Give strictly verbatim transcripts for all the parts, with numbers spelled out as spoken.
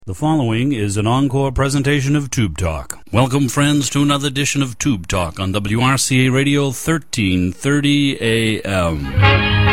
The following is an encore presentation of Tube Talk. Welcome, friends, to another edition of Tube Talk on W R C A Radio thirteen thirty A M.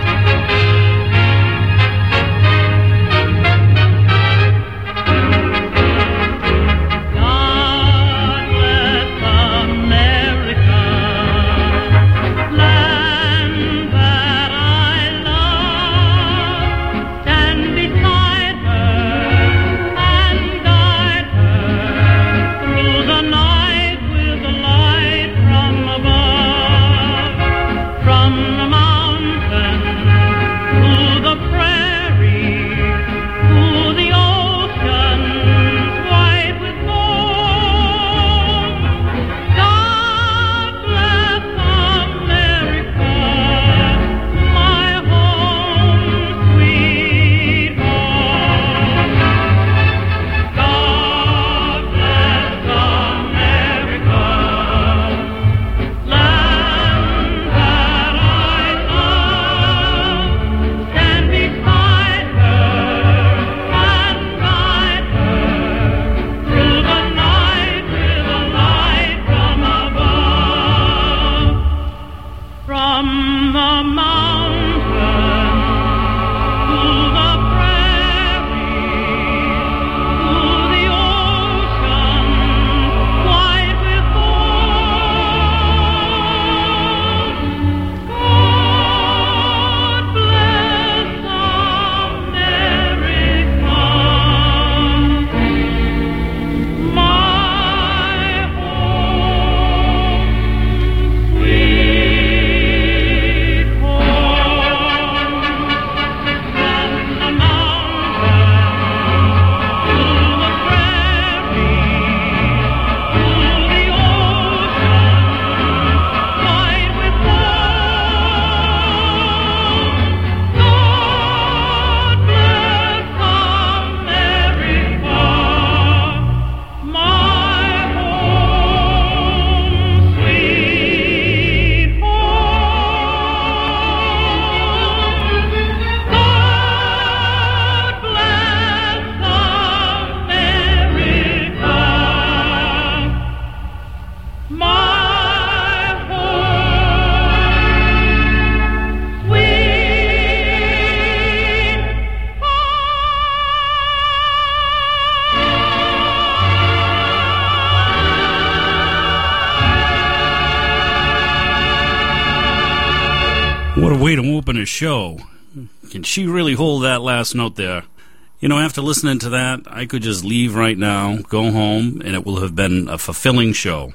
What a way to open a show. Can she really hold that last note there? You know, after listening to that, I could just leave right now, go home, and it will have been a fulfilling show.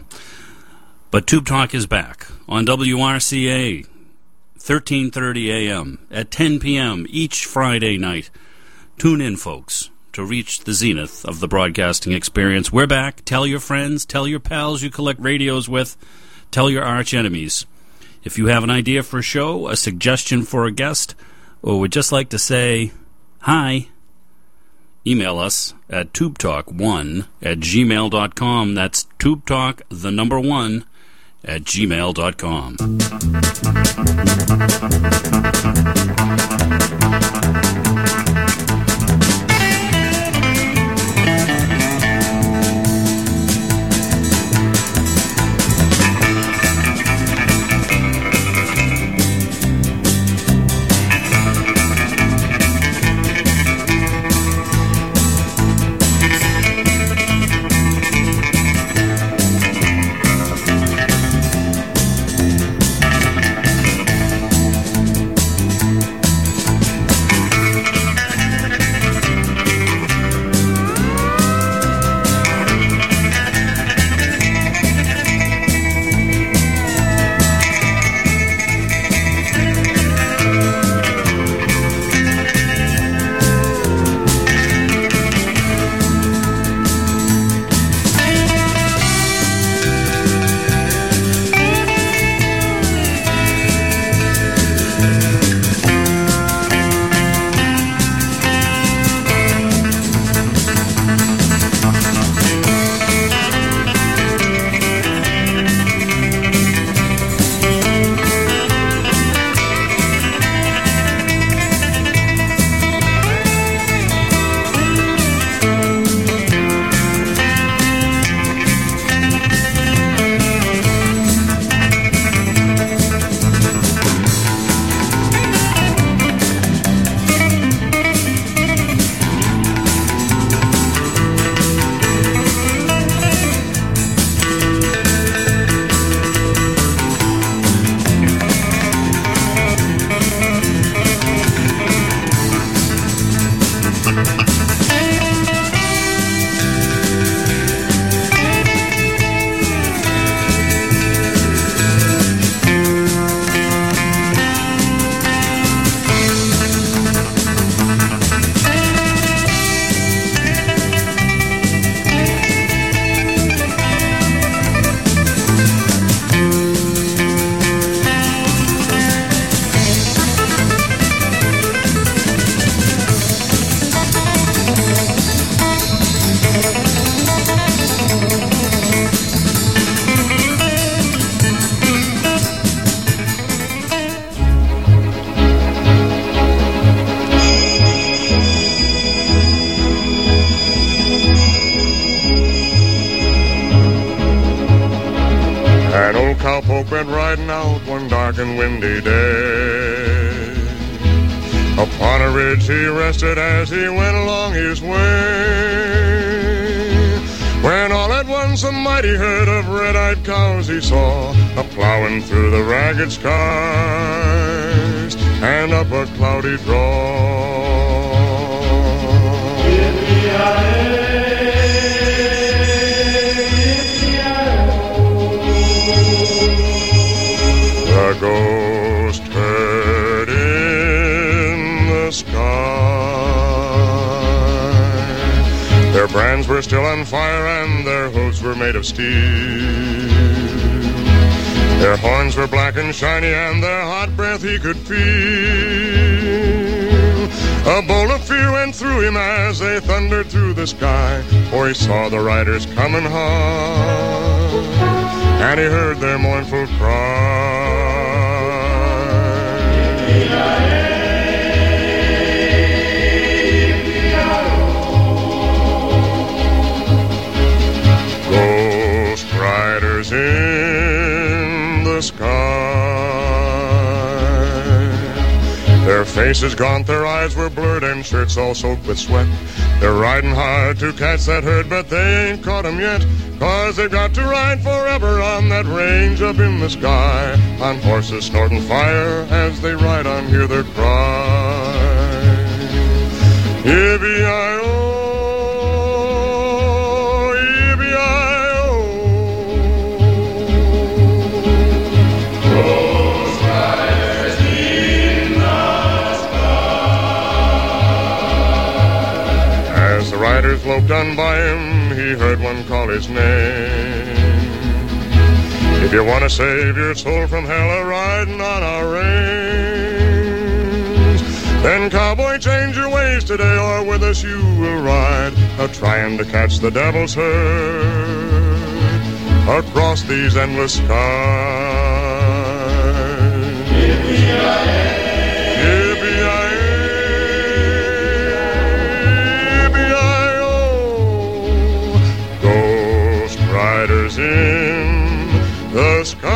But Tube Talk is back on W R C A, thirteen thirty A M, at ten p.m. each Friday night. Tune in, folks, to reach the zenith of the broadcasting experience. We're back. Tell your friends, tell your pals you collect radios with, tell your arch enemies. If you have an idea for a show, a suggestion for a guest, or would just like to say hi, email us at tubetalk one at gmail dot com. That's tubetalk, the number one, at gmail dot com. moped riding out one dark and windy day. Upon a ridge he rested as he went along his way, when all at once a mighty herd of red-eyed cows he saw, a-plowing through the ragged skies and up a cloudy draw. The ghost herd in the sky. Their brands were still on fire and their hooves were made of steel. Their horns were black and shiny and their hot breath he could feel. A bolt of fear went through him as they thundered through the sky, for he saw the riders coming hard, and he heard their mournful cry. Ghost riders in the sky. Their faces gaunt, their eyes were blurred, and shirts all soaked with sweat. They're riding hard to catch that herd, but they ain't caught 'em yet, 'cause they've got to ride forever on that range up in the sky, on horses snorting fire as they ride on, hear their cry. Yippee-yi-oh, yippee-yi-oh. Ghost riders in the sky. As the riders loped on by him, he heard one call his name. If you want to save your soul from hell a-riding on our range, then cowboy, change your ways today, or with us you will ride, a-trying to catch the devil's herd across these endless skies. Yippee-yi-yi. Riders in the sky.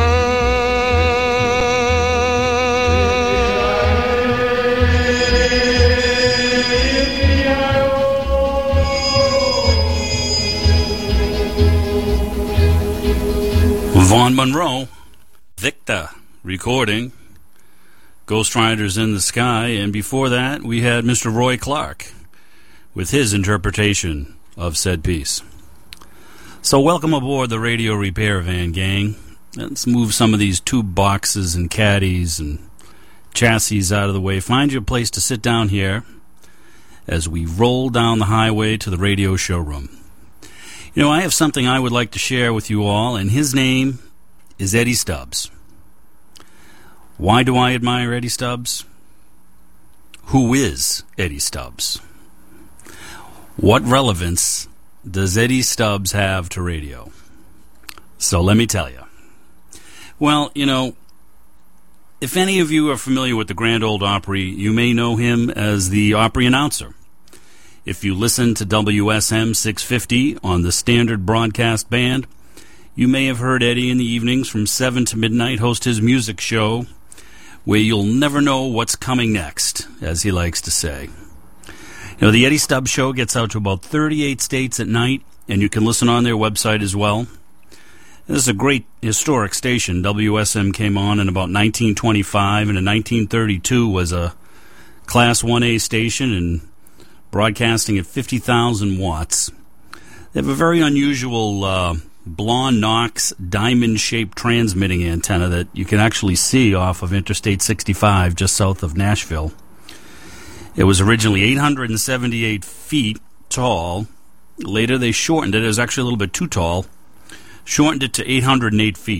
Vaughn Monroe, Victor, recording Ghost Riders in the Sky, and before that we had Mister Roy Clark with his interpretation of said piece. So welcome aboard the Radio Repair Van, gang. Let's move some of these tube boxes and caddies and chassis out of the way. Find you a place to sit down here as we roll down the highway to the radio showroom. You know, I have something I would like to share with you all, and his name is Eddie Stubbs. Why do I admire Eddie Stubbs? Who is Eddie Stubbs? What relevance does Eddie Stubbs have to radio? So let me tell you. Well, you know, if any of you are familiar with the Grand Ole Opry, you may know him as the Opry announcer. If you listen to W S M six fifty on the standard broadcast band, you may have heard Eddie in the evenings from seven to midnight host his music show, where you'll never know what's coming next, as he likes to say. You know, the Eddie Stubbs Show gets out to about thirty-eight states at night, and you can listen on their website as well. This is a great historic station. W S M came on in about nineteen twenty-five, and in nineteen thirty-two was a Class one A station and broadcasting at fifty thousand watts. They have a very unusual uh, blonde Knox diamond-shaped transmitting antenna that you can actually see off of Interstate sixty-five just south of Nashville. It was originally eight hundred seventy-eight feet tall. Later they shortened it. It was actually a little bit too tall. Shortened it to eight hundred eight feet.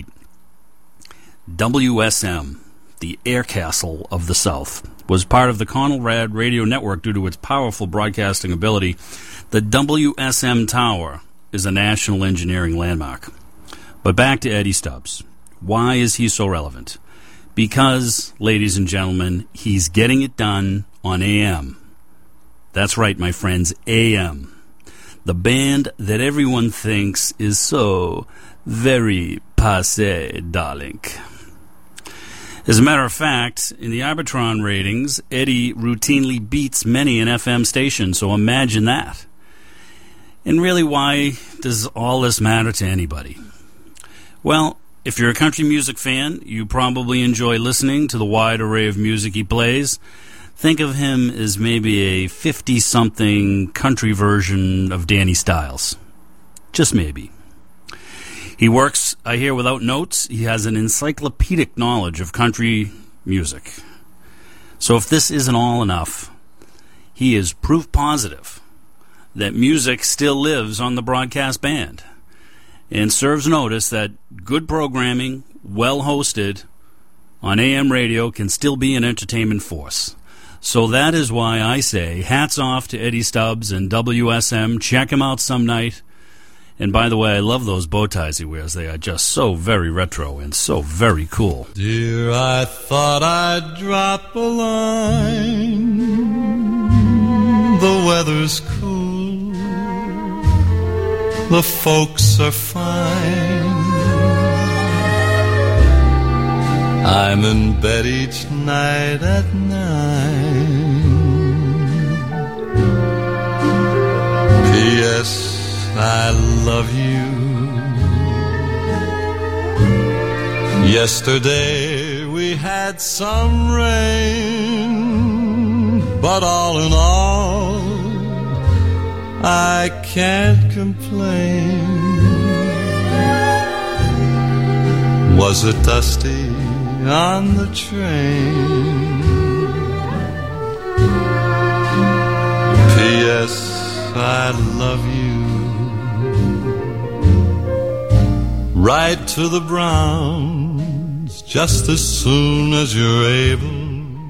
W S M, the Air Castle of the South, was part of the Conrad Radio Network due to its powerful broadcasting ability. The W S M Tower is a national engineering landmark. But back to Eddie Stubbs. Why is he so relevant? Because, ladies and gentlemen, he's getting it done on A M. That's right, my friends, A M. The band that everyone thinks is so very passe, darling. As a matter of fact, in the Arbitron ratings, Eddie routinely beats many an F M station, so imagine that. And really, why does all this matter to anybody? Well, if you're a country music fan, you probably enjoy listening to the wide array of music he plays. Think of him as maybe a fifty-something country version of Danny Styles. Just maybe. He works, I hear, without notes. He has an encyclopedic knowledge of country music. So if this isn't all enough, he is proof positive that music still lives on the broadcast band and serves notice that good programming, well hosted on A M radio, can still be an entertainment force. So that is why I say hats off to Eddie Stubbs and W S M. Check him out some night. And by the way, I love those bow ties he wears. They are just so very retro and so very cool. Dear, I thought I'd drop a line. The weather's cool. The folks are fine. I'm in bed each night at nine. P S I love you. Yesterday we had some rain, but all in all, I can't complain. Was it dusty on the train? P S I love you. Write to the Browns just as soon as you're able.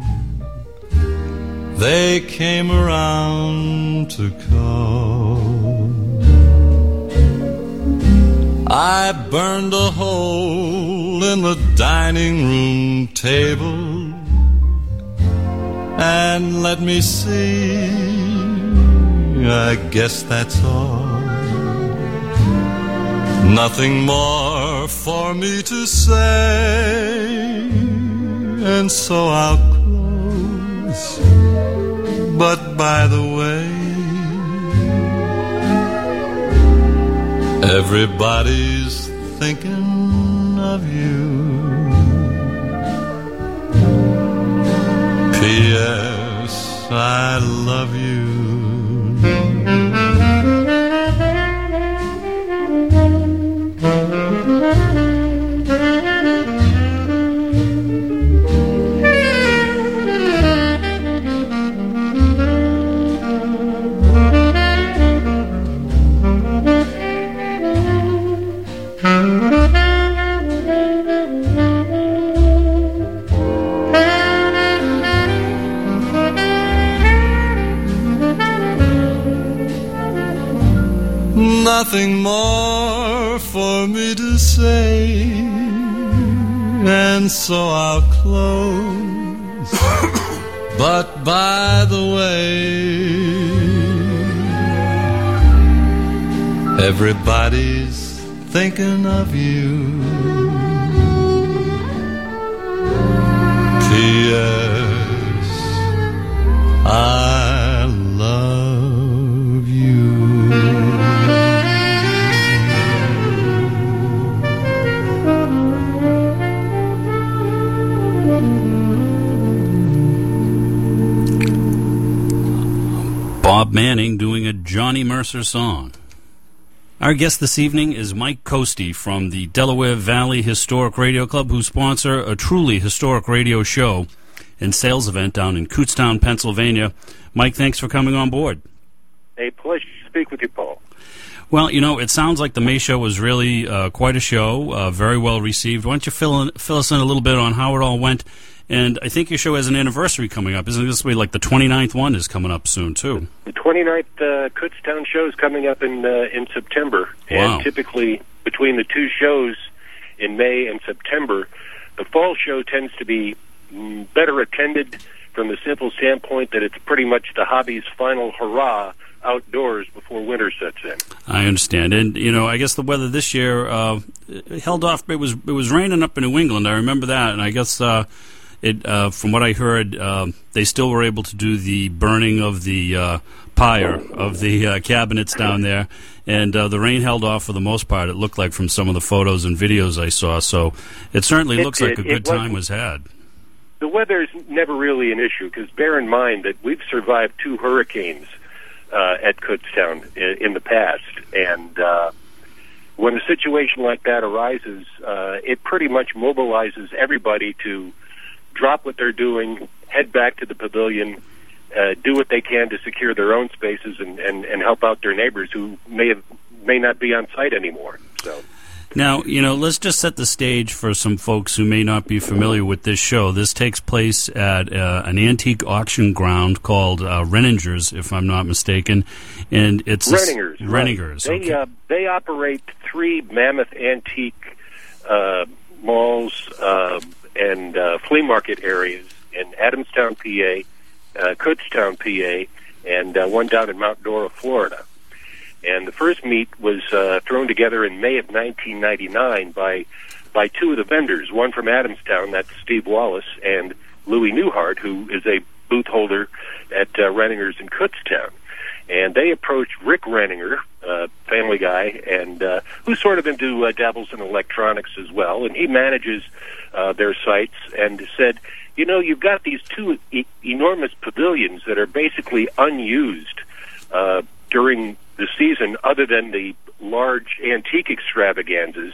They came around to call. I burned a hole in the dining room table. And let me see, I guess that's all. Nothing more for me to say, and so I'll close. But by the way, everybody's thinking of you. P S I love you. Nothing more for me to say, and so I'll close. But by the way, everybody's thinking of you. P S I love you. Bob Manning doing a Johnny Mercer song. Our guest this evening is Mike Coastie from the Delaware Valley Historic Radio Club, who sponsor a truly historic radio show and sales event down in Kutztown, Pennsylvania. Mike, thanks for coming on board. A pleasure to speak with you, Paul. Well, you know, it sounds like the May Show was really uh, quite a show, uh, very well received. Why don't you fill, in, fill us in a little bit on how it all went? And I think your show has an anniversary coming up. Isn't this way like the twenty-ninth one is coming up soon, too? The twenty-ninth uh, Kutztown show is coming up in uh, in September. Wow. And typically between the two shows in May and September, the fall show tends to be mm, better attended from the simple standpoint that it's pretty much the hobby's final hurrah outdoors before winter sets in. I understand. And, you know, I guess the weather this year, uh, held off. It was it was raining up in New England. I remember that, and I guess uh, it. Uh, from what I heard, uh, they still were able to do the burning of the uh, pyre of the uh, cabinets down there, and uh, the rain held off for the most part. It looked like from some of the photos and videos I saw. So it certainly it looks did. like a good time was had. The weather's never really an issue because bear in mind that we've survived two hurricanes uh, at Kutztown in, in the past, and uh, when a situation like that arises, uh, it pretty much mobilizes everybody to drop what they're doing, head back to the pavilion, uh, do what they can to secure their own spaces, and, and, and help out their neighbors who may have may not be on site anymore. So. Now, you know, let's just set the stage for some folks who may not be familiar with this show. This takes place at uh, an antique auction ground called uh, Renninger's, if I'm not mistaken, and it's Renninger's. A, Renninger's. Right. They okay. uh, they operate three mammoth antique uh, malls uh, and uh, flea market areas in Adamstown, P A, uh, Kutztown, P A, and uh, one down in Mount Dora, Florida. And the first meet was uh, thrown together in May of nineteen ninety-nine by by two of the vendors, one from Adamstown, that's Steve Wallace, and Louis Newhart, who is a booth holder at uh, Renninger's in Kutztown. And they approached Rick Renninger, uh, family guy, and uh, who's sort of into uh, dabbles in electronics as well, and he manages uh, their sites, and said, you know, you've got these two e- enormous pavilions that are basically unused uh, during the season, other than the large antique extravaganzas.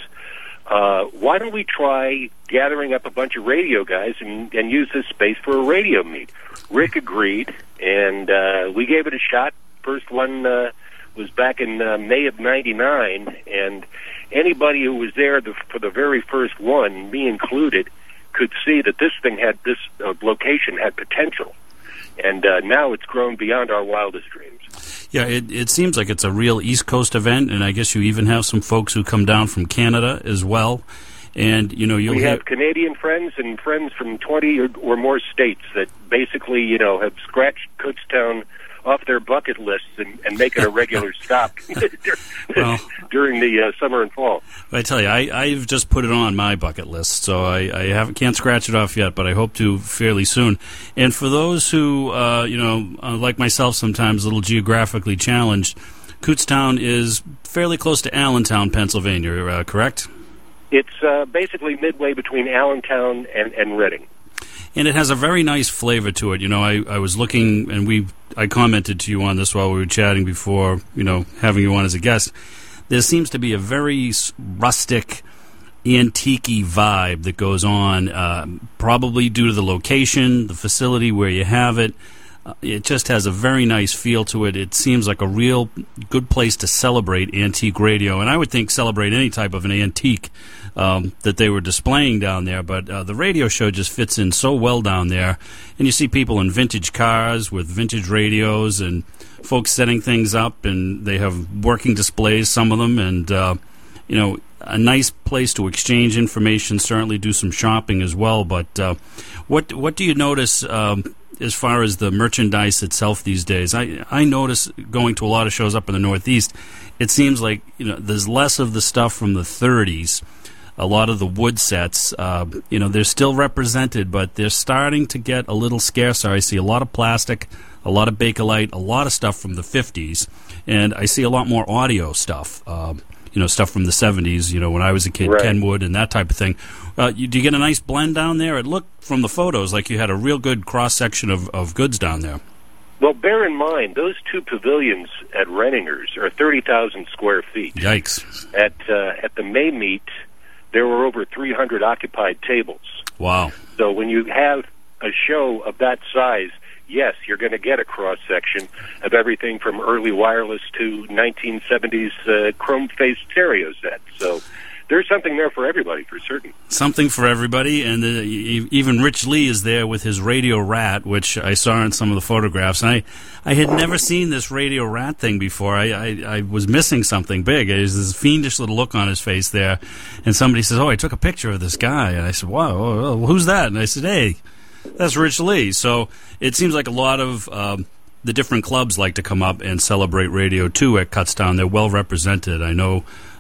Uh, why don't we try gathering up a bunch of radio guys and, and use this space for a radio meet? Rick agreed, and uh, we gave it a shot. First one uh, was back in uh, May of ninety-nine, and anybody who was there the, for the very first one, me included, could see that this thing had, this uh, location had potential. And uh, now it's grown beyond our wildest dreams. Yeah, it, it seems like it's a real East Coast event, and I guess you even have some folks who come down from Canada as well. And, you know, you'll We have ha- Canadian friends and friends from twenty or, or more states that basically, you know, have scratched Kutztown off their bucket lists and, and make it a regular stop well, during the uh, summer and fall. I tell you, I, I've just put it on my bucket list, so I, I haven't, can't scratch it off yet, but I hope to fairly soon. And for those who, uh, you know, uh, like myself sometimes, a little geographically challenged, Kutztown is fairly close to Allentown, Pennsylvania, uh, correct? It's uh, basically midway between Allentown and, and Reading. And it has a very nice flavor to it. You know, I, I was looking, and we I commented to you on this while we were chatting before, you know, having you on as a guest. There seems to be a very rustic, antique-y vibe that goes on, uh, probably due to the location, the facility where you have it. Uh, it just has a very nice feel to it. It seems like a real good place to celebrate antique radio, and I would think celebrate any type of an antique um, that they were displaying down there. But uh, the radio show just fits in so well down there, and you see people in vintage cars with vintage radios and folks setting things up, and they have working displays, some of them, and uh, you know, a nice place to exchange information, certainly do some shopping as well. But uh, what what do you notice um, as far as the merchandise itself these days? I I notice going to a lot of shows up in the Northeast, it seems like, you know, there's less of the stuff from the thirties. A lot of the wood sets, uh, you know, they're still represented, but they're starting to get a little scarcer. I see a lot of plastic, a lot of Bakelite, a lot of stuff from the fifties, and I see a lot more audio stuff. Uh, you know, stuff from the seventies, you know, when I was a kid, right. Kenwood and that type of thing. Uh, you, do you get a nice blend down there? It looked from the photos like you had a real good cross-section of, of goods down there. Well, bear in mind, those two pavilions at Renninger's are thirty thousand square feet. Yikes. At, uh, at the May meet, there were over three hundred occupied tables. Wow. So when you have a show of that size, yes, you're going to get a cross-section of everything from early wireless to nineteen seventies uh, chrome-faced stereo sets. So there's something there for everybody, for certain. Something for everybody, and uh, even Rich Lee is there with his Radio Rat, which I saw in some of the photographs. And I, I had never seen this Radio Rat thing before. I, I, I was missing something big. There's this fiendish little look on his face there, and somebody says, oh, I took a picture of this guy. And I said, wow, well, who's that? And I said, hey, that's Rich Lee. So it seems like a lot of um, the different clubs like to come up and celebrate radio, too, at Kutztown. They're well represented. I know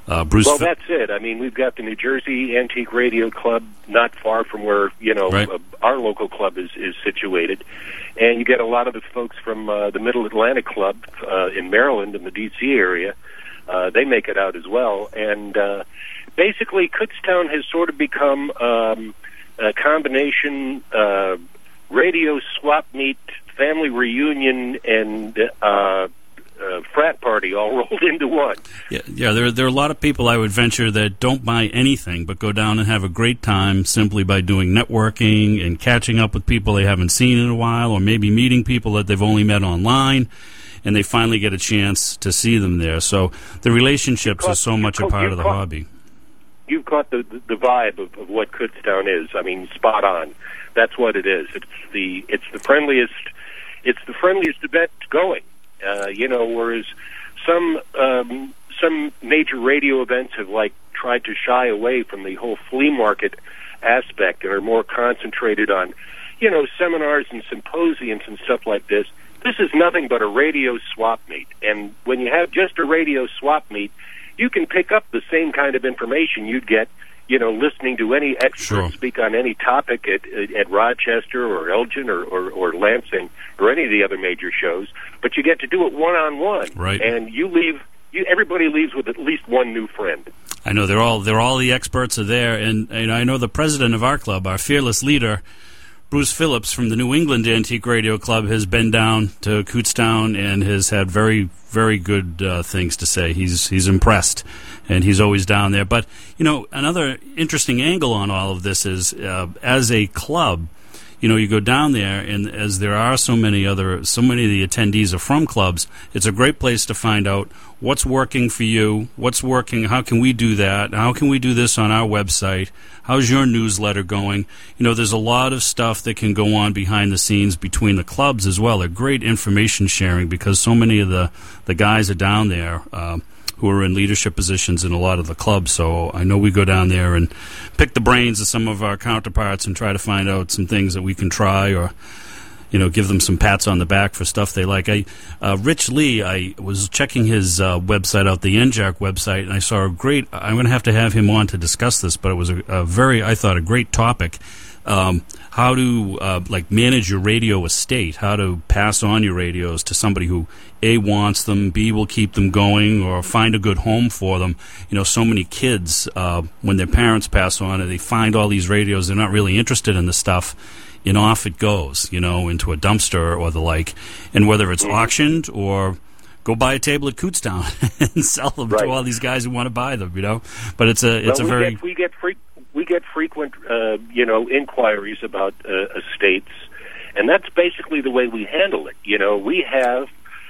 Uh, Bruce. Well, that's it. I mean, we've got the New Jersey Antique Radio Club not far from where, you know, right. uh, our local club is, is situated. And you get a lot of the folks from uh, the Middle Atlantic Club uh, in Maryland in the D C area. Uh, they make it out as well. And uh, basically, Kutztown has sort of become um, a combination uh, radio swap meet, family reunion, and uh Uh, frat party all rolled into one. Yeah, yeah. There, there are a lot of people, I would venture, that don't buy anything but go down and have a great time simply by doing networking and catching up with people they haven't seen in a while, or maybe meeting people that they've only met online, and they finally get a chance to see them there. So the relationships caught, are so much a part of the caught, hobby. You've caught the the vibe of, of what Kutztown is. I mean, spot on. That's what it is. It's the it's the friendliest. It's the friendliest event going. Uh, you know, whereas some um, some major radio events have like tried to shy away from the whole flea market aspect and are more concentrated on, you know, seminars and symposiums and stuff like this. This is nothing but a radio swap meet, and when you have just a radio swap meet, you can pick up the same kind of information you'd get, you know, listening to any expert Sure. speak on any topic at at Rochester or Elgin or, or, or Lansing or any of the other major shows, but you get to do it one-on-one. Right. And you leave, you, everybody leaves with at least one new friend. I know they're all they're all the experts are there, and, and I know the president of our club, our fearless leader, Bruce Phillips from the New England Antique Radio Club, has been down to Kutztown and has had very, very good uh, things to say. He's he's impressed, and he's always down there. But, you know, another interesting angle on all of this is, uh, as a club, you know, you go down there, and as there are so many other, so many of the attendees are from clubs, it's a great place to find out what's working for you, what's working, how can we do that, how can we do this on our website, how's your newsletter going. You know, there's a lot of stuff that can go on behind the scenes between the clubs as well. They're great information sharing because so many of the, the guys are down there uh, who are in leadership positions in a lot of the clubs. So I know we go down there and pick the brains of some of our counterparts and try to find out some things that we can try, or, you know, give them some pats on the back for stuff they like. I, uh, Rich Lee, I was checking his uh, website out, the N J A C website, and I saw a great, I'm going to have to have him on to discuss this, but it was a, a very, I thought, a great topic. Um, how to uh, like manage your radio estate, how to pass on your radios to somebody who A, wants them, B, will keep them going, or find a good home for them. You know, so many kids, uh, when their parents pass on, and they find all these radios, they're not really interested in the stuff, and off it goes, you know, into a dumpster or the like. And whether it's auctioned or go buy a table at Kutztown and sell them Right. to all these guys who want to buy them, you know. But it's a it's well, a we very get, we get free. We get frequent, uh, you know, inquiries about uh, estates, and that's basically the way we handle it. You know, we have,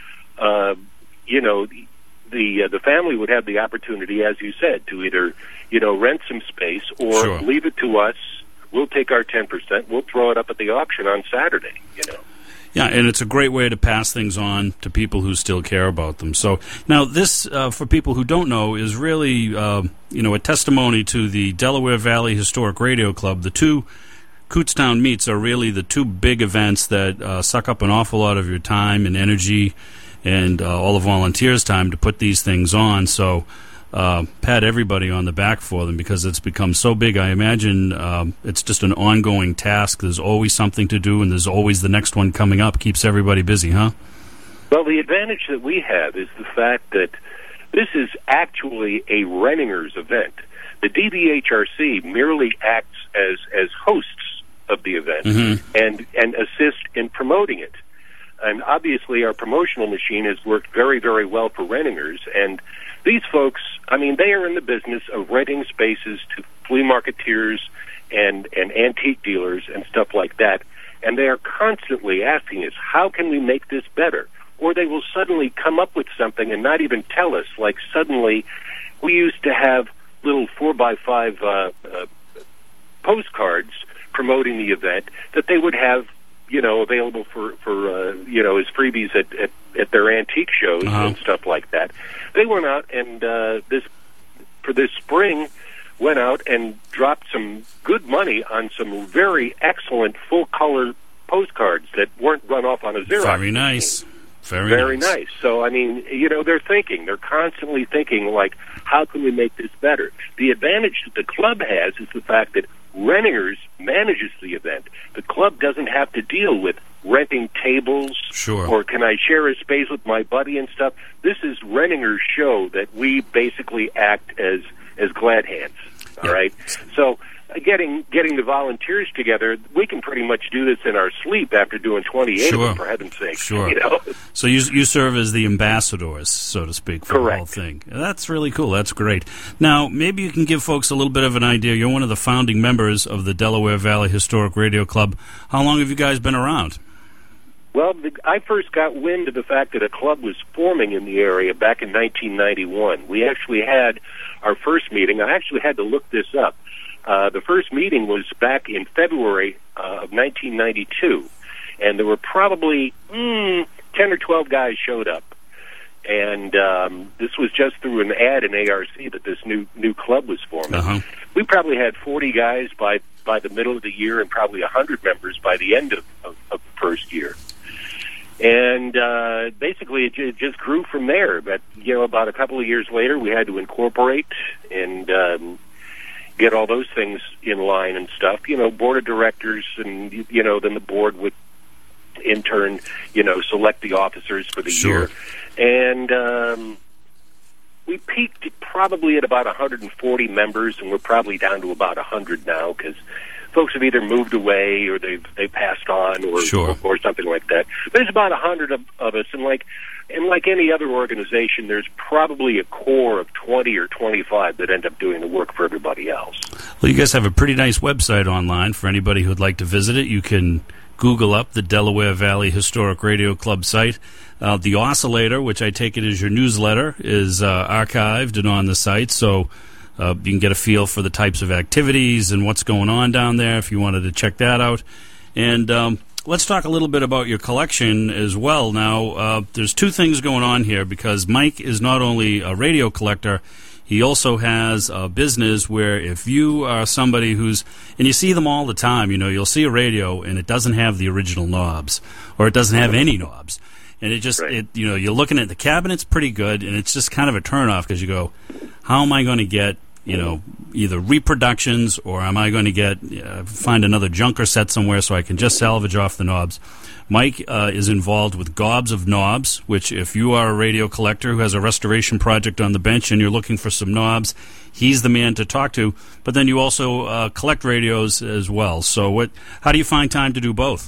uh, you know, the uh, the family would have the opportunity, as you said, to either, you know, rent some space or Sure. leave it to us. We'll take our ten percent. We'll throw it up at the auction on Saturday. You know. Yeah, and it's a great way to pass things on to people who still care about them. So now this, uh, for people who don't know, is really, uh, you know, a testimony to the Delaware Valley Historic Radio Club. The two Kutztown meets are really the two big events that uh, suck up an awful lot of your time and energy and uh, all the volunteers' time to put these things on. So uh, pat everybody on the back for them because it's become so big. I imagine um, it's just an ongoing task. There's always something to do, and there's always the next one coming up. Keeps everybody busy, huh? Well, the advantage that we have is the fact that this is actually a Renninger's event. The D B H R C merely acts as as hosts of the event Mm-hmm. and and assist in promoting it. And obviously, our promotional machine has worked very, very well for Renninger's. And these folks, I mean, they are in the business of renting spaces to flea marketeers and, and antique dealers and stuff like that. And they are constantly asking us, how can we make this better? Or they will suddenly come up with something and not even tell us. Like suddenly, we used to have little four by five uh, uh, postcards promoting the event that they would have, you know, available for, for uh, you know, as freebies at, at, at their antique shows Uh-huh. and stuff like that. They went out and uh, this for this spring went out and dropped some good money on some very excellent full-color postcards that weren't run off on a Xerox. Very nice. Very, Very nice. nice. So, I mean, you know, they're thinking. They're constantly thinking, like, how can we make this better? The advantage that the club has is the fact that Renninger's manages the event. The club doesn't have to deal with renting tables, sure, or can I share a space with my buddy and stuff. This is Renninger's show that we basically act as as glad hands. All yeah. right, so uh, getting getting the volunteers together, we can pretty much do this in our sleep after doing twenty-eight sure. of them, for heaven's sake. Sure. You know? So you you serve as the ambassadors, so to speak, for Correct. the whole thing. That's really cool. That's great. Now, maybe you can give folks a little bit of an idea. You're one of the founding members of the Delaware Valley Historic Radio Club. How long have you guys been around? Well, the, I first got wind of the fact that a club was forming in the area back in nineteen ninety-one. We actually had our first meeting. I actually had to look this up. Uh, the first meeting was back in February uh, of nineteen ninety-two, and there were probably mm, ten or twelve guys showed up. And um, this was just through an ad in A R C that this new new club was forming. Uh-huh. We probably had forty guys by, by the middle of the year and probably one hundred members by the end of, of, of the first year. And uh, basically, it, it just grew from there. But, you know, about a couple of years later, we had to incorporate and um, get all those things in line and stuff. You know, board of directors, and, you know, then the board would, in turn, you know, select the officers for the sure. year. And um, we peaked probably at about one hundred forty members, and we're probably down to about one hundred now because folks have either moved away or they've they passed on, or, sure. or or something like that. There's about a hundred of, of us, and like and like any other organization, there's probably a core of twenty or twenty-five that end up doing the work for everybody else. Well, you guys have a pretty nice website online for anybody who'd like to visit it. You can Google up the Delaware Valley Historic Radio Club site. Uh, the Oscillator, which I take it is your newsletter, is uh, archived and on the site, so uh, you can get a feel for the types of activities and what's going on down there if you wanted to check that out. And um, let's talk a little bit about your collection as well. Now, uh, there's two things going on here, because Mike is not only a radio collector, he also has a business where if you are somebody who's, and you see them all the time, you know, you'll see a radio and it doesn't have the original knobs, or it doesn't have any knobs. And it just, right. it you know, you're looking at the cabinet's pretty good, and it's just kind of a turnoff because you go, how am I going to get, you know, either reproductions, or am I going to get, uh, find another junker set somewhere so I can just salvage off the knobs? Mike uh, is involved with Gobs of Knobs, which if you are a radio collector who has a restoration project on the bench and you're looking for some knobs, he's the man to talk to. But then you also uh, collect radios as well. So what? How do you find time to do both?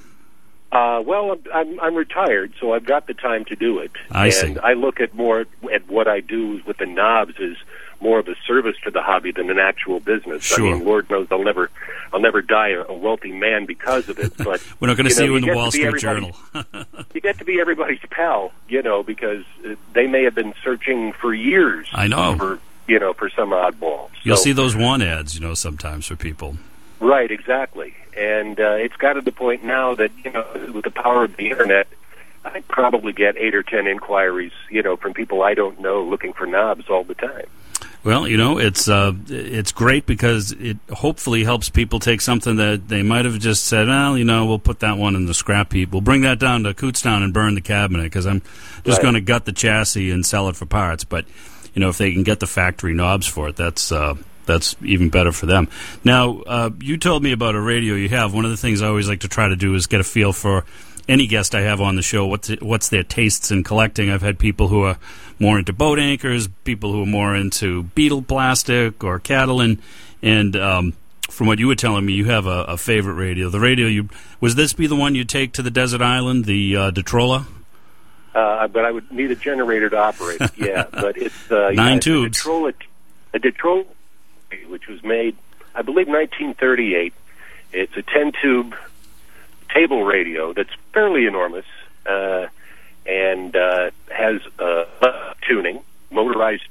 Uh, well, I'm, I'm retired, so I've got the time to do it. I and see. I look at more at what I do with the knobs as more of a service to the hobby than an actual business. Sure. I mean, Lord knows I'll never, I'll never die a, a wealthy man because of it. But we're not going to you see know, you in you the Wall Street everybody- Journal. You get to be everybody's pal, you know, because uh, they may have been searching for years. I know. For you know, for some oddball. You'll So- see those want ads, you know, sometimes for people. Right, exactly. And uh, it's got to the point now that, you know, with the power of the Internet, I probably get eight or ten inquiries, you know, from people I don't know looking for knobs all the time. Well, you know, it's uh, it's great because it hopefully helps people take something that they might have just said, well, you know, we'll put that one in the scrap heap. We'll bring that down to Cootstown and burn the cabinet because I'm just Right. going to gut the chassis and sell it for parts. But, you know, if they can get the factory knobs for it, that's uh, that's even better for them. Now, uh, you told me about a radio you have. One of the things I always like to try to do is get a feel for any guest I have on the show, what's it, what's their tastes in collecting. I've had people who are more into boat anchors, people who are more into beetle plastic or Catalan, and um, from what you were telling me, you have a, a favorite radio. The radio, you was this be the one you take to the desert island, the uh, Detrola? Uh, but I would need a generator to operate it, yeah. But it's uh, Nine yeah, tubes. A Detrola, a Detrola, which was made, I believe, nineteen thirty-eight. It's a ten-tube table radio that's fairly enormous uh, and uh, has uh, tuning, motorized,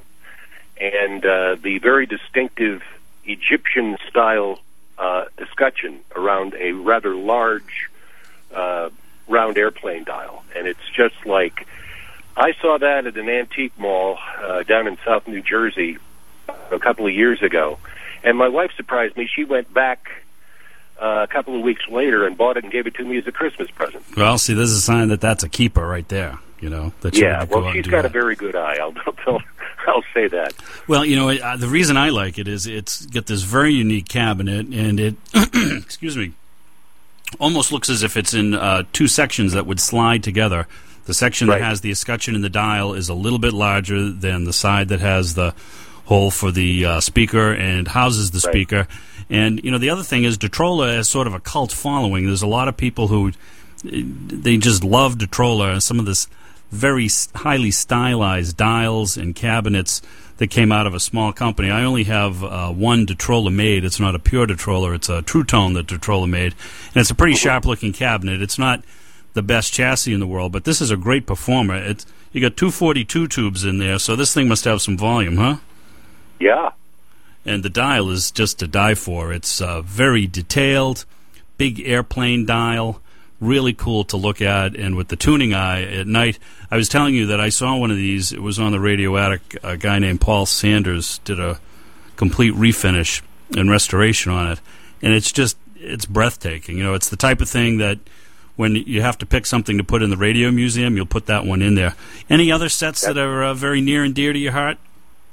and uh, the very distinctive Egyptian-style uh, escutcheon around a rather large uh, round airplane dial. And it's just like, I saw that at an antique mall uh, down in South New Jersey a couple of years ago, and my wife surprised me. She went back uh, a couple of weeks later and bought it and gave it to me as a Christmas present. Well, see, this is a sign that that's a keeper right there. You know, that you yeah. Well, she's got that. a very good eye. I'll, I'll, I'll say that. Well, you know, uh, the reason I like it is it's got this very unique cabinet, and it, excuse me, almost looks as if it's in uh, two sections that would slide together. The section right. that has the escutcheon and the dial is a little bit larger than the side that has the hole for the uh, speaker and houses the right. speaker. And, you know, the other thing is Detrola has sort of a cult following. There's a lot of people who, they just love Detrola. Some of this very highly stylized dials and cabinets that came out of a small company. I only have uh, one Detrola made. It's not a pure Detrola. It's a True Tone that Detrola made. And it's a pretty sharp-looking cabinet. It's not the best chassis in the world, but this is a great performer. It's, you got two forty-two tubes in there, so this thing must have some volume, huh? Yeah. And the dial is just to die for. It's uh, very detailed, big airplane dial, really cool to look at, and with the tuning eye at night. I was telling you that I saw one of these. It was on the Radio Attic. A guy named Paul Sanders did a complete refinish and restoration on it, and it's just, it's breathtaking. You know, it's the type of thing that when you have to pick something to put in the radio museum, you'll put that one in there. Any other sets that are uh, very near and dear to your heart?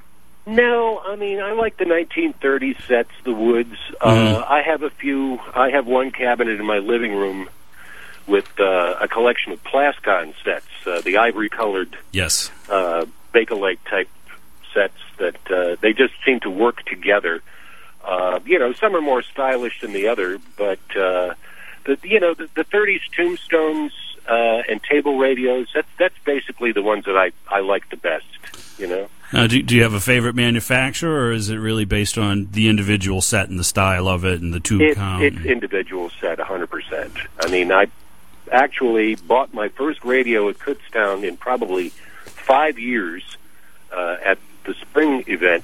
No, I mean, I like the nineteen thirties sets, the Woods. Uh, Mm. I have a few, I have one cabinet in my living room with uh, a collection of Plascon sets, uh, the ivory-colored Yes. uh, Bakelite type sets that uh, they just seem to work together. Uh, you know, some are more stylish than the other, but uh, the you know the, the thirties tombstones uh, and table radios. That's that's basically the ones that I, I like the best. You know. Uh, do, do you have a favorite manufacturer, or is it really based on the individual set and the style of it and the tube It, count? it's individual set, one hundred percent. I mean, I actually bought my first radio at Kutztown in probably five years uh, at the spring event,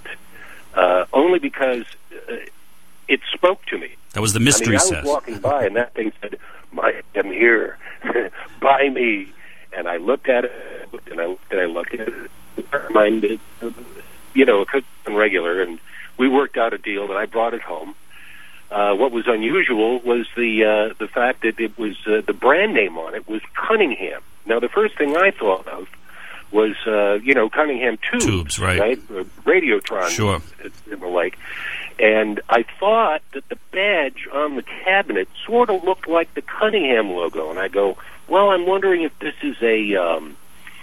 uh, only because uh, it spoke to me. That was the mystery I mean, I set. was walking by, and that thing said, "I am here, buy me." And I looked at it, and I looked and I looked at it. Reminded, you know, a Kutztown regular, and we worked out a deal, and I brought it home. Uh, what was unusual was the uh, the fact that it was uh, the brand name on it was Cunningham. Now, the first thing I thought of was, uh, you know, Cunningham tubes, Tubes, right? right? Uh, Radiotron, Sure. and the like. And I thought that the badge on the cabinet sort of looked like the Cunningham logo, and I go, well, I'm wondering if this is a um,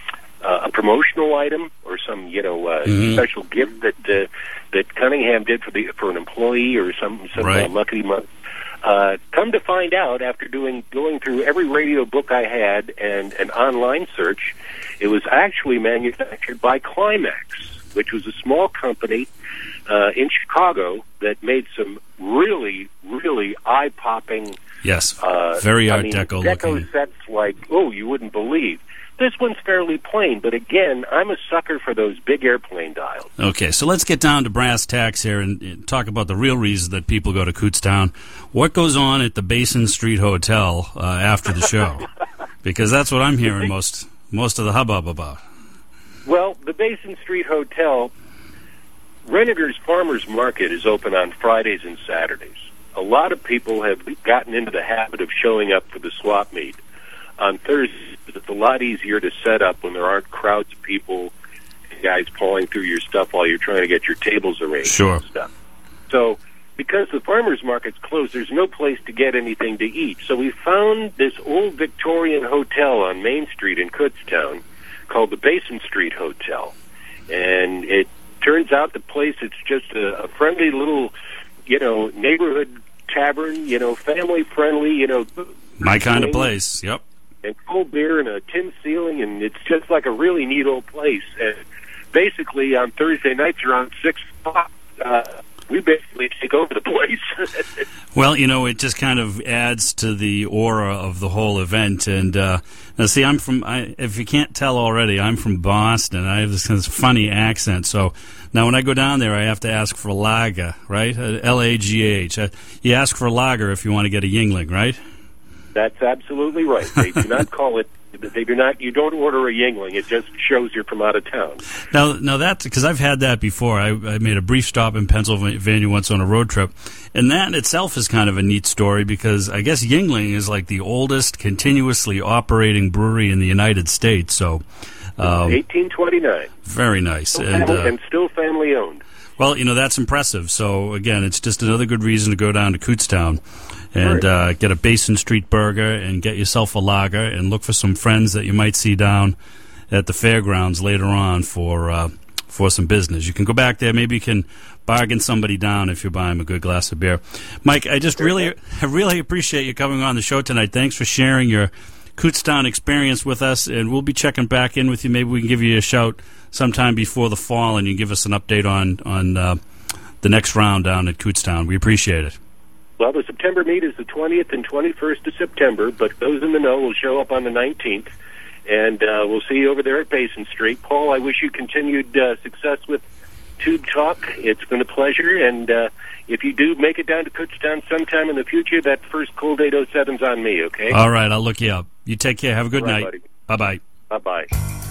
uh, a promotional item or some, you know, uh, Mhm. special gift that uh, that Cunningham did for the for an employee or some some Right. uh, lucky month. Uh, come to find out, after doing going through every radio book I had and an online search, it was actually manufactured by Climax, which was a small company uh, in Chicago that made some really, really eye-popping, Yes. uh, Very I Art mean, Deco Deco looking. sets like, oh, you wouldn't believe. This one's fairly plain, but again, I'm a sucker for those big airplane dials. Okay, so let's get down to brass tacks here and, and talk about the real reason that people go to Kutztown. What goes on at the Basin Street Hotel uh, after the show? Because that's what I'm hearing most most of the hubbub about. Well, the Basin Street Hotel, Renninger's Farmers Market is open on Fridays and Saturdays. A lot of people have gotten into the habit of showing up for the swap meet on Thursdays. It's a lot easier to set up when there aren't crowds of people, guys pawing through your stuff while you're trying to get your tables arranged Sure. and stuff. So, because the farmers market's closed, there's no place to get anything to eat. So we found this old Victorian hotel on Main Street in Kutztown called the Basin Street Hotel. And it turns out the place, it's just a, a friendly little, you know, neighborhood tavern, you know, family-friendly, you know. My kind of place, yep. And cold beer and a tin ceiling, and it's just like a really neat old place. And basically, on Thursday nights around six o'clock, uh, we basically take over the place. Well, you know, it just kind of adds to the aura of the whole event. And uh, now, see, I'm from, I, if you can't tell already, I'm from Boston. I have this kind of funny accent. So now when I go down there, I have to ask for lager, right? Uh, L A G H. Uh, you ask for lager if you want to get a Yingling, right? That's absolutely right. They do not call it They do not. You don't order a Yuengling. It just shows you're from out of town. Now, now that's because I've had that before. I, I made a brief stop in Pennsylvania once on a road trip, and that in itself is kind of a neat story because I guess Yuengling is like the oldest continuously operating brewery in the United States. So, um, eighteen twenty-nine. Very nice, Still and, family, uh, and still family owned. Well, you know, that's impressive. So, again, it's just another good reason to go down to Kutztown and uh, get a Basin Street burger and get yourself a lager and look for some friends that you might see down at the fairgrounds later on for uh, for some business. You can go back there. Maybe you can bargain somebody down if you buy them a good glass of beer. Mike, I just really, I really appreciate you coming on the show tonight. Thanks for sharing your Kutztown experience with us, and we'll be checking back in with you. Maybe we can give you a shout sometime before the fall, and you can give us an update on on uh, the next round down at Kutztown. We appreciate it. Well, the September meet is the twentieth and twenty-first of September, but those in the know will show up on the nineteenth, and uh, we'll see you over there at Basin Street. Paul, I wish you continued uh, success with Tube Talk. It's been a pleasure, and uh, if you do make it down to Kutztown sometime in the future, that first Cold eight oh seven's on me, okay? All right, I'll look you up. You take care. Have a good right, night. Bye-bye. Bye-bye.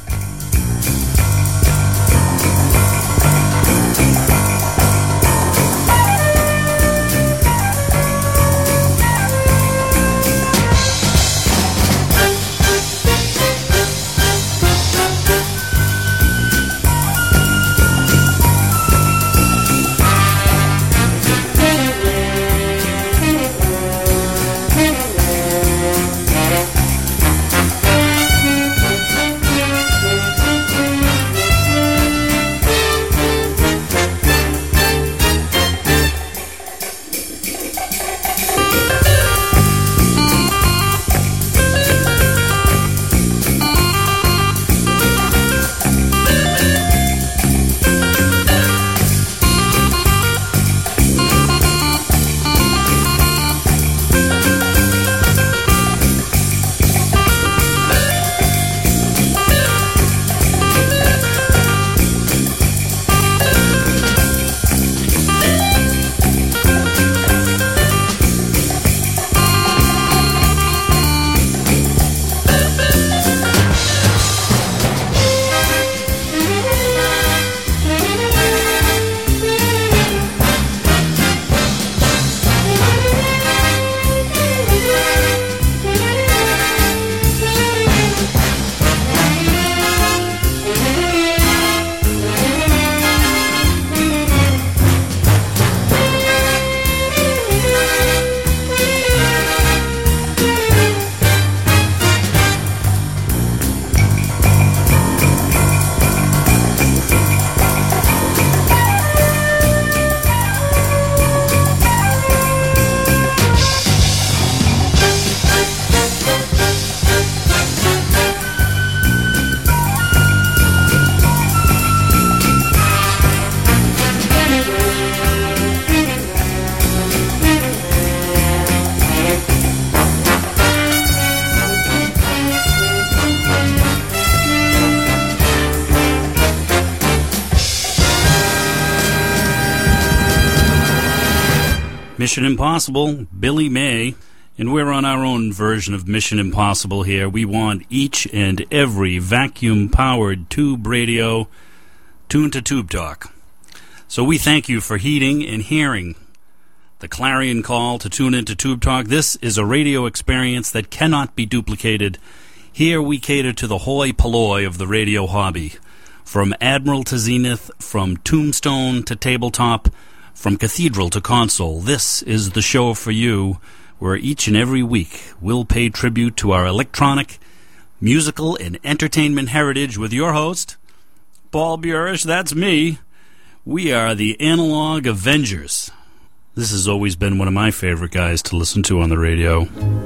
Mission Impossible, Billy May, and we're on our own version of Mission Impossible here. We want each and every vacuum-powered tube radio tuned to Tube Talk. So we thank you for heeding and hearing the clarion call to tune into Tube Talk. This is a radio experience that cannot be duplicated. Here we cater to the hoi polloi of the radio hobby. From Admiral to Zenith, from Tombstone to Tabletop, from Cathedral to Console, this is the show for you, where each and every week we'll pay tribute to our electronic, musical, and entertainment heritage with your host, Paul Burish. That's me. We are the Analog Avengers. This has always been one of my favorite guys to listen to on the radio.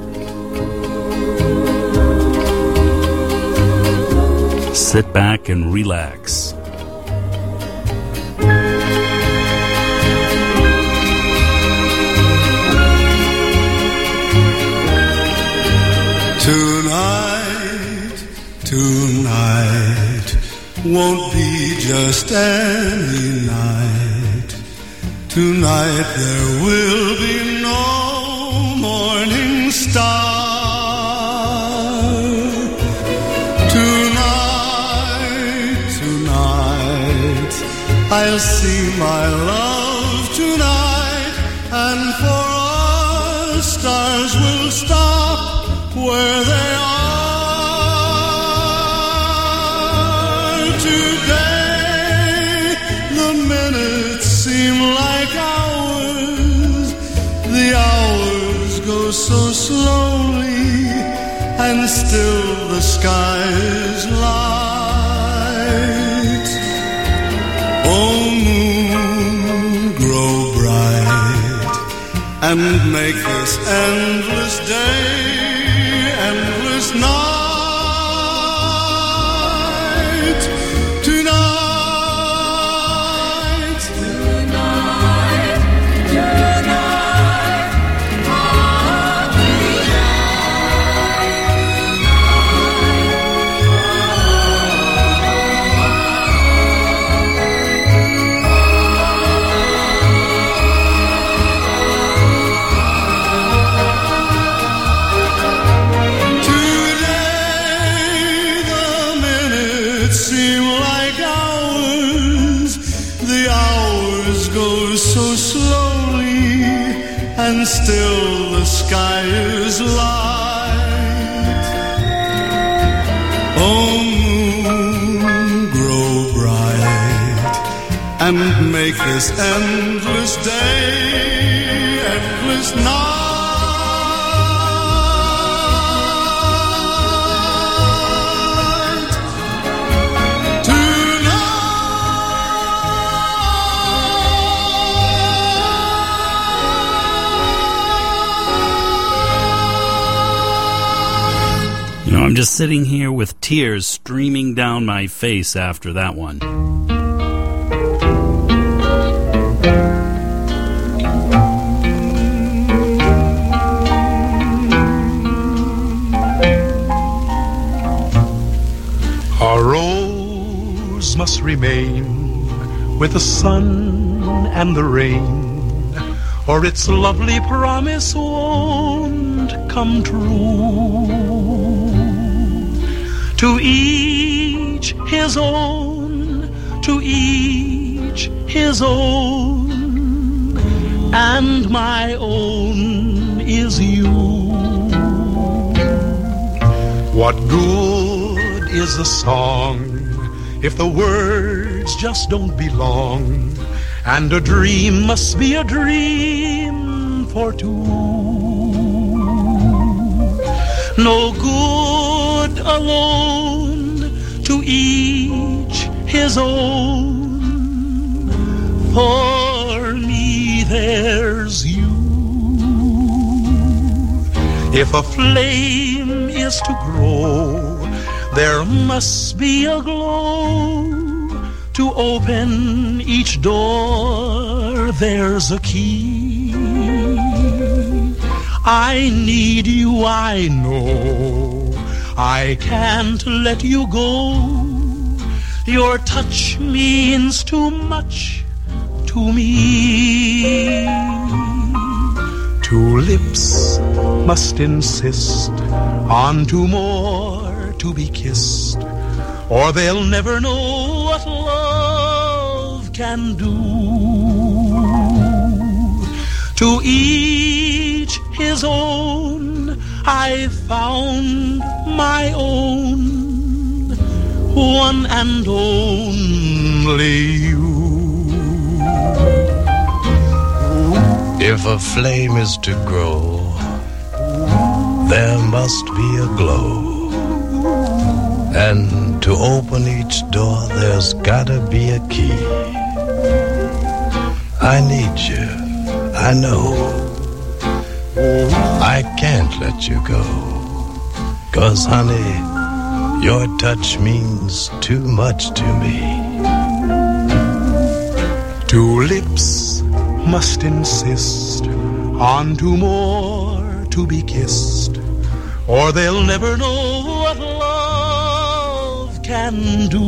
Sit back and relax. Tonight, tonight won't be just any night. Tonight there will be no morning star. I'll see my love tonight, and for us stars will stop where they are. Today the minutes seem like hours, the hours go so slowly, and still the sky is light. Oh, moon, grow bright and make this endless day, endless night. Tonight, tonight, tonight, oh, and still the sky is light. Oh, moon, grow bright and make this endless day, endless night. I'm just sitting here with tears streaming down my face after that one. A rose must remain with the sun and the rain, or its lovely promise won't come true. To each his own, to each his own, and my own is you. What good is a song if the words just don't belong, and a dream must be a dream for two? No good alone, to each his own. For me there's you. If a flame is to grow, there must be a glow. To open each door, there's a key. I need you, I know. I can't let you go. Your touch means too much to me. Two lips must insist on two more to be kissed, or they'll never know what love can do. To each his own, I found my own, one and only you. If a flame is to grow, there must be a glow. And to open each door, there's gotta be a key. I need you, I know. I can't let you go, 'cause honey, your touch means too much to me. Two lips must insist on two more to be kissed, or they'll never know what love can do.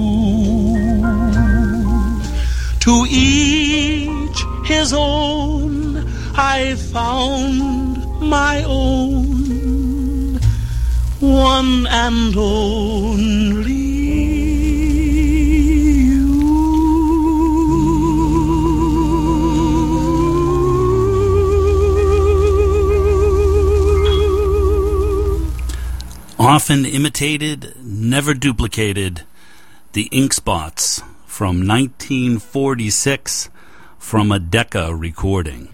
To each his own, I found my own, one and only you. often imitated, never duplicated, the Ink Spots from nineteen forty-six from a Decca recording.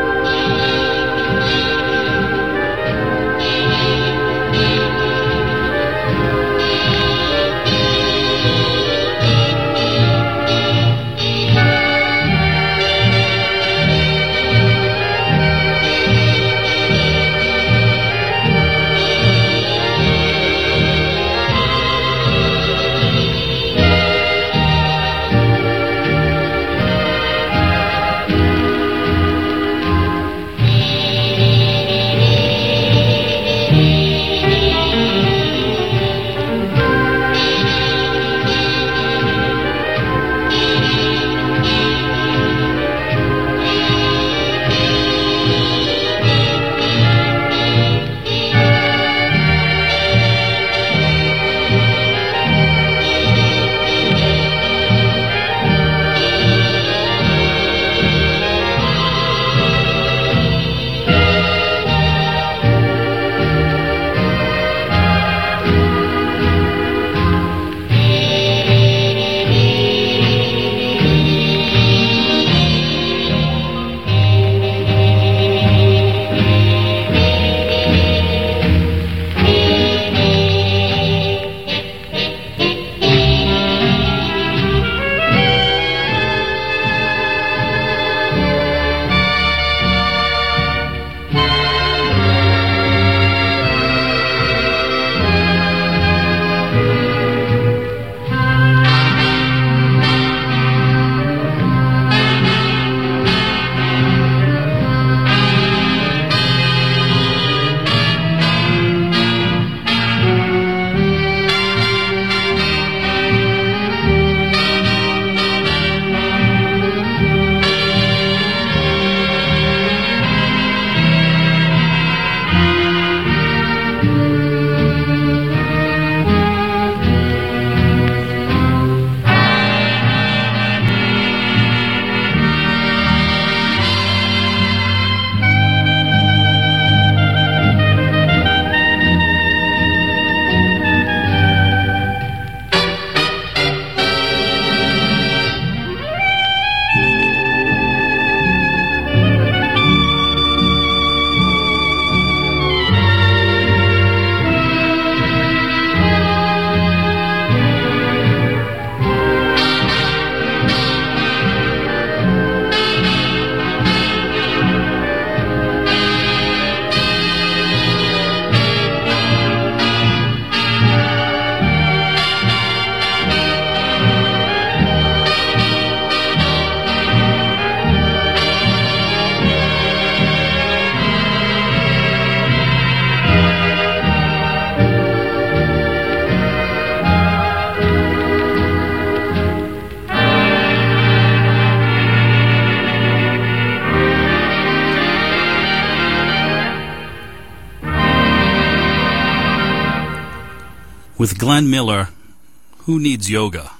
With Glenn Miller, Who Needs Yoga?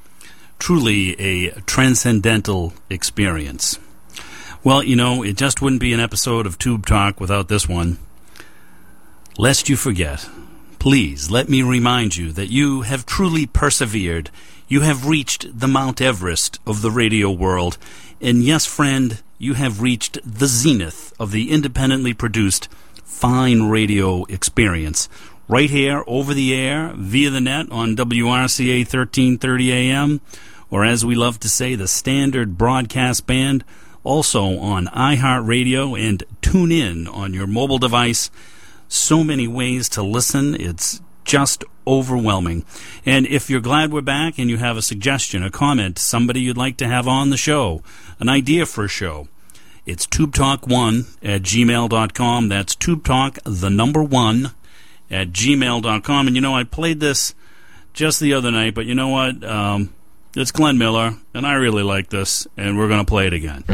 Truly a transcendental experience. Well, you know, it just wouldn't be an episode of Tube Talk without this one. Lest you forget, please let me remind you that you have truly persevered. You have reached the Mount Everest of the radio world. And yes, friend, you have reached the zenith of the independently produced fine radio experience. Right here, over the air, via the net on W R C A thirteen thirty A M, or as we love to say, the standard broadcast band, also on iHeartRadio and TuneIn on your mobile device. So many ways to listen, it's just overwhelming. And if you're glad we're back and you have a suggestion, a comment, somebody you'd like to have on the show, an idea for a show, it's tubetalk one at gmail dot com. That's tubetalk, the number one, at gmail dot com. And you know, I played this just the other night, but you know what? Um, it's Glenn Miller, and I really like this, and we're going to play it again.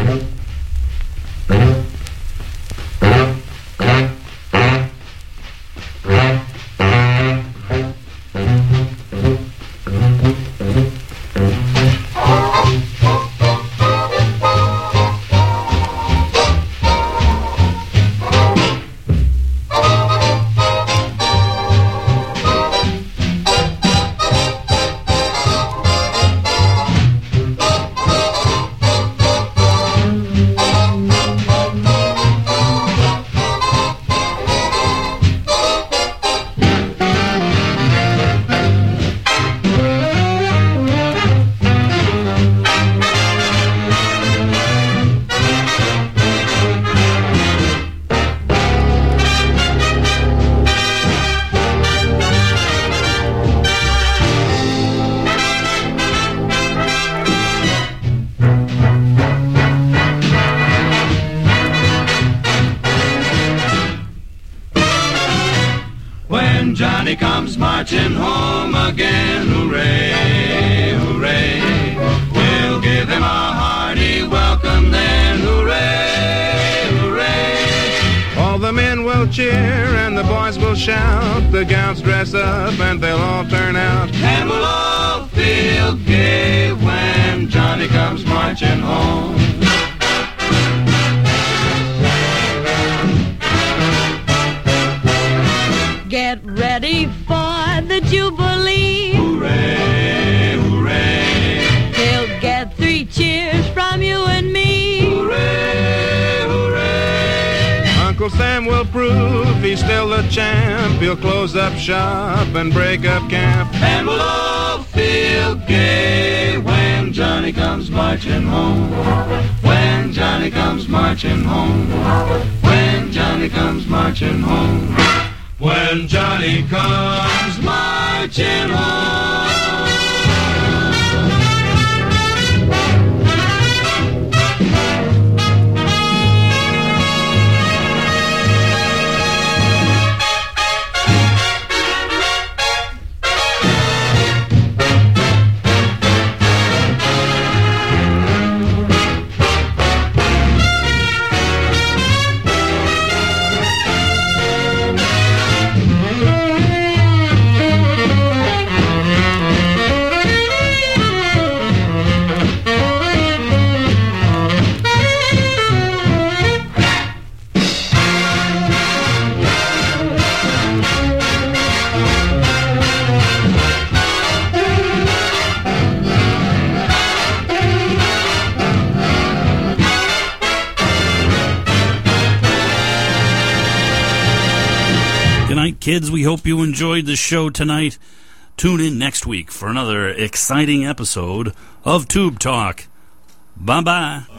Johnny comes marching home again. Hooray, hooray. We'll give him a hearty welcome then. Hooray, hooray. All the men will cheer and the boys will shout. The gals dress up and they'll all turn out. And we'll all feel gay when Johnny comes marching home. Get ready for the Jubilee. Hooray, hooray. He'll get three cheers from you and me. Hooray, hooray. Uncle Sam will prove he's still the champ. He'll close up shop and break up camp. And we'll all feel gay when Johnny comes marching home. When Johnny comes marching home. When Johnny comes marching home. When Johnny comes marching home. Kids, we hope you enjoyed the show tonight. Tune in next week for another exciting episode of Tube Talk. Bye-bye.